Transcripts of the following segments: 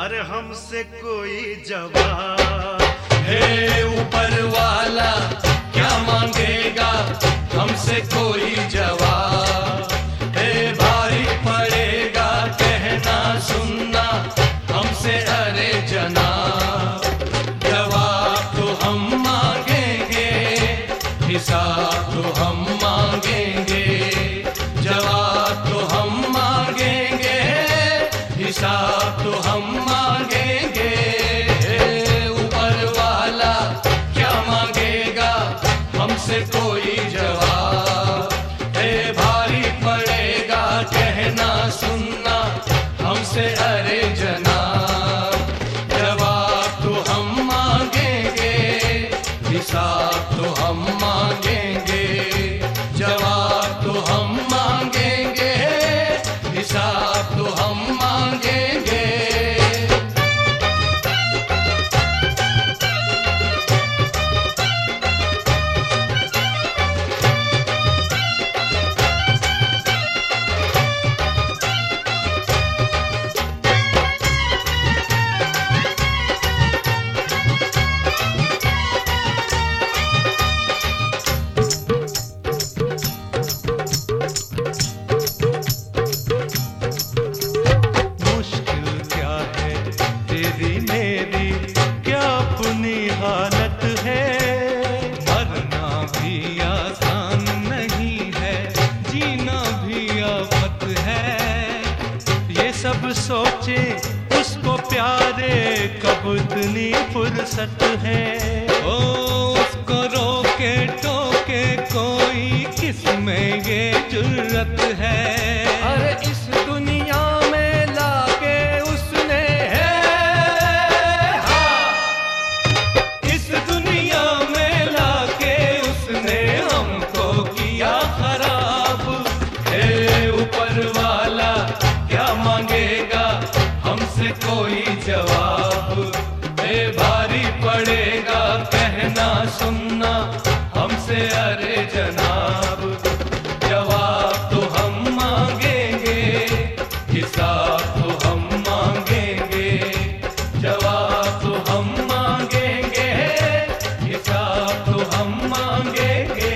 अरे हमसे कोई जवाब। हे ऊपर वाला क्या मांगेगा हमसे कोई जवाब। हे भारी पड़ेगा कहना सुनना हमसे अरे जनाब। जवाब तो हम मांगेंगे हिसाब तो हम मांगेंगे। जवाब तो हम मांगेंगे हिसाब तो हम मांगेंगे। ऊपर वाला क्या मांगेगा हमसे कोई जवाब। हे भारी पड़ेगा कहना सुनना हमसे अरे जनाब। जवाब तो हम मांगेंगे हिसाब तो हम मांगेंगे। जवाब तो हम मांगेंगे हिसाब तो हम मांगेंगे। हालत है मरना भी आसान नहीं है जीना भी आफत है। ये सब सोचे उसको प्यारे कब इतनी फुर्सत है। ओ उसको रोके टोके कोई किसमें ये जुर्रत है। अरे इस दुनिया में लाके उसने हमसे कोई जवाब। हे भारी पड़ेगा कहना सुनना हमसे अरे जनाब। जवाब तो हम मांगेंगे हिसाब तो हम मांगेंगे। जवाब तो हम मांगेंगे हिसाब तो हम मांगेंगे।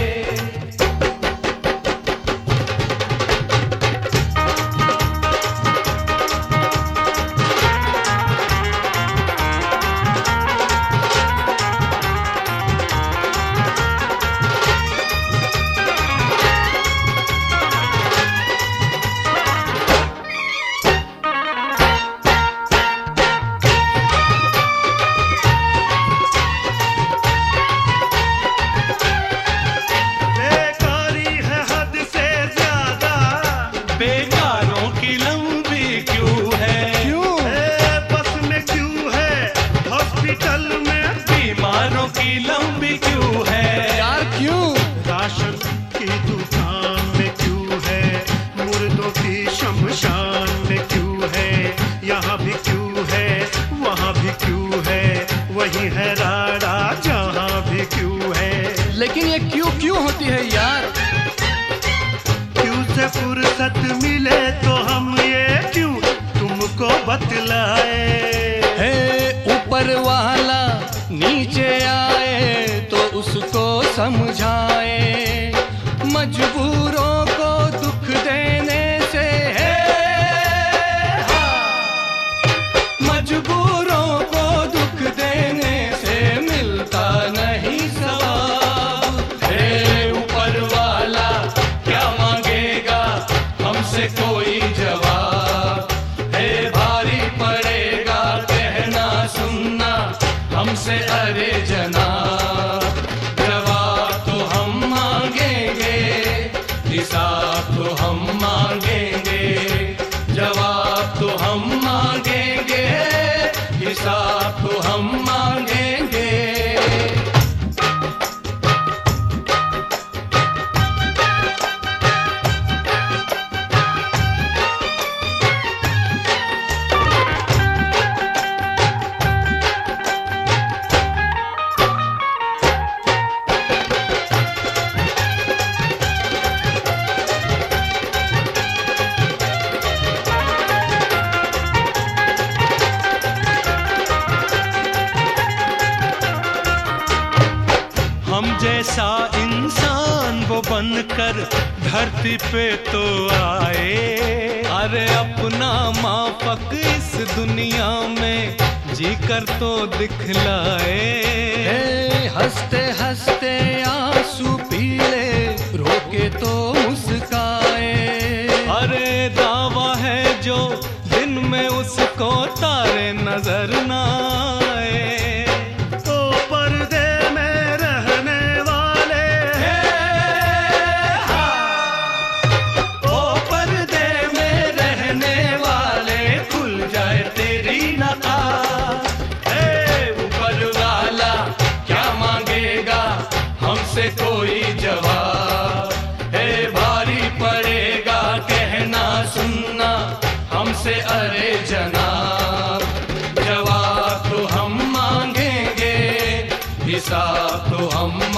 बेकारों की लंबी क्यों है क्यों बस में क्यों है हॉस्पिटल में बीमारों की लंबी क्यों है यार क्यों। राशन की दुकान में क्यों है मुर्दों की शमशान में क्यों है। यहाँ भी क्यों है वहाँ भी क्यों है वही है राड़ा जहाँ भी क्यों है। लेकिन ये क्यों क्यों होती है यार। से फुर्सत मिले तो हम ये क्यों तुमको बतलाए। हे ऊपर वाला नीचे आए तो उसको समझाए। मजबूरों को दुख देने से मजबूरों को दुख देने से मिलता नहीं सवाब। हे ऊपर वाला क्या मांगेगा हमसे कोई जवाब। हे भारी पड़ेगा कहना सुनना हमसे अरे जनाब। जवाब तो हम हम जैसा इंसान वो बनकर धरती पे तो आए। अरे अपना माफक इस दुनिया में जी कर तो दिखलाए। हंसते हंसते आंसू पीले रोके तो मुस्काए। अरे दावा है जो दिन में उसको तारे नजर ना आए। तो पर्दे में रहने वाले, ओ पर्दे में रहने वाले खुल जाए तेरी नकाब। ऊपर वाला क्या मांगेगा हमसे कोई जवाब। भारी पड़ेगा कहना सुनना हमसे अरे जनाब। जवाब तो हम मांगेंगे हिसाब तो हम